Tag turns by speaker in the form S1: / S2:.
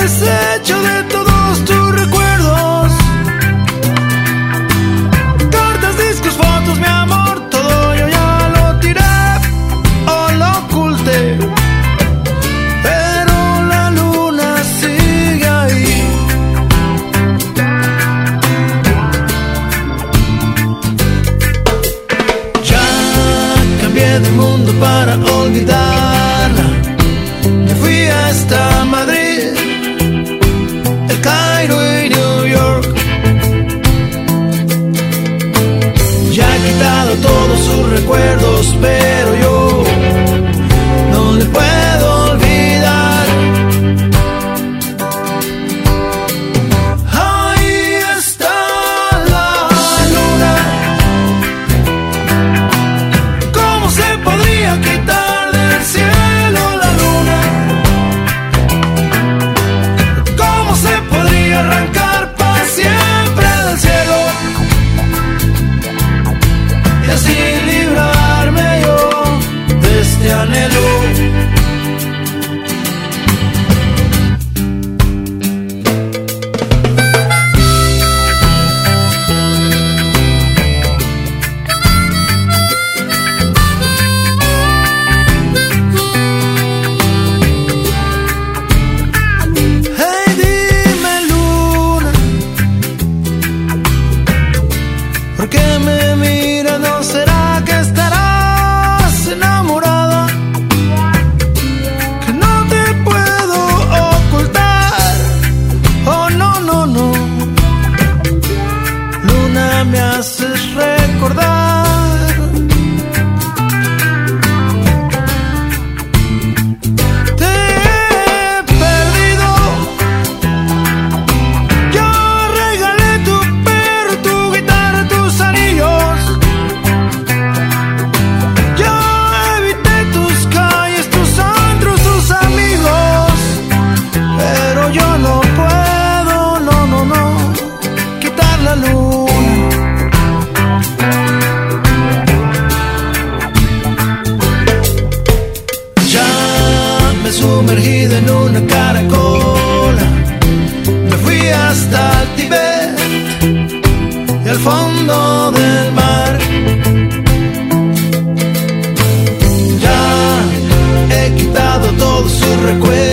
S1: deshecho de todos tus recuerdos. Cartas, discos, fotos, mi amor, todo yo ya lo tiré o lo oculté. Pero la luna sigue ahí. Ya cambié de mundo para olvidarla. Me fui hasta Madrid, El Cairo y New York. Ya he quitado todos sus recuerdos, pero yo no le puedo olvidar. Ahí está la luna. ¿Cómo se podría quitar del cielo la luna? ¿Cómo se podría arrancar para siempre del cielo? Y así librarme yo de este anhelo. Hey, dime luna, ¿por qué me miras? ¿No será que estarás enamorada? Que no te puedo ocultar. Oh, no, no, no. Luna, me haces recordar. Te he perdido. Yo regalé tu perro, tu guitarra, tus anillos. Yo evité tus calles, tus antros, tus amigos. Pero yo no puedo, no, no, no, quitar la luna. Ya me he sumergido en una caracola. Me fui hasta el Tíbet y al fondo del mar. Ya he quitado todos sus recuerdos.